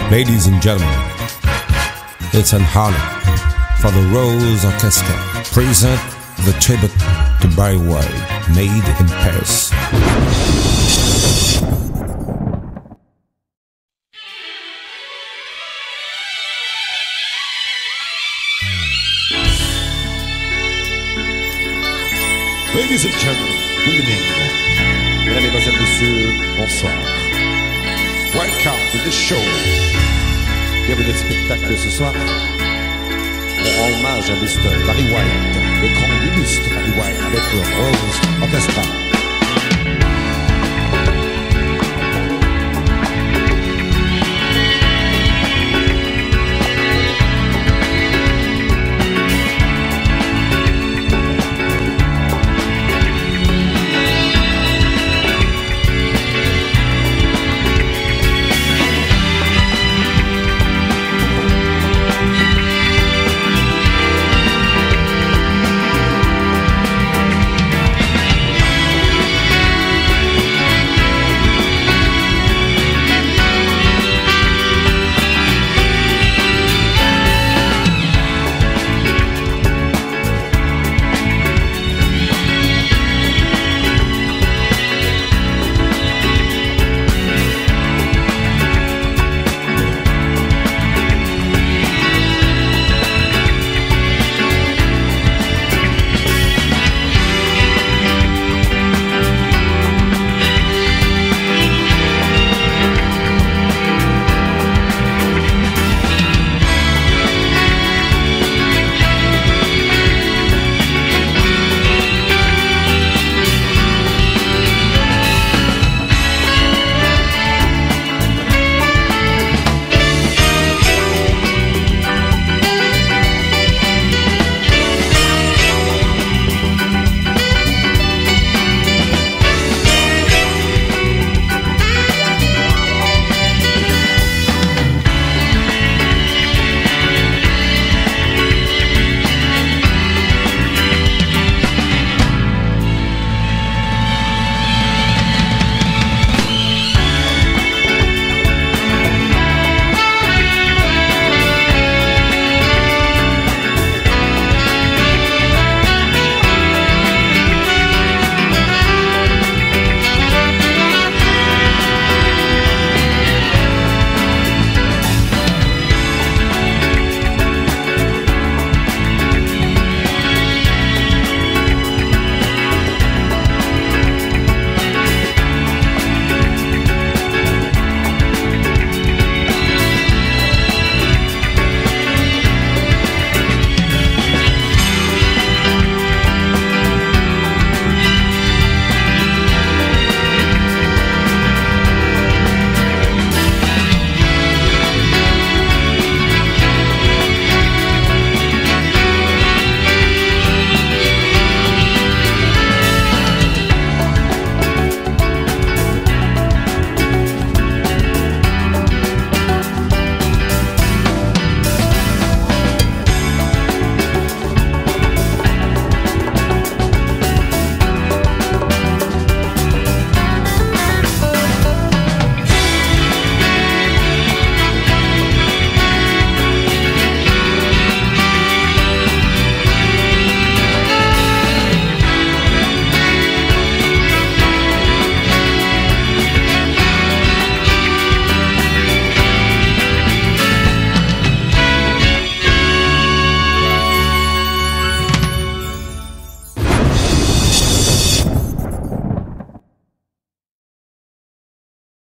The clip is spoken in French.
Ladies and gentlemen, it's an honor for the Rose Orchestra present the tribute to Barry White, made in Paris. Ladies and gentlemen, good evening. Mesdames, Mesdemoiselles, Messieurs, bonsoir. Welcome to the show. Bienvenue au spectacle ce soir. On rend hommage à Mr. Barry White, le grand illustre Barry White, avec le Rose Orchestra.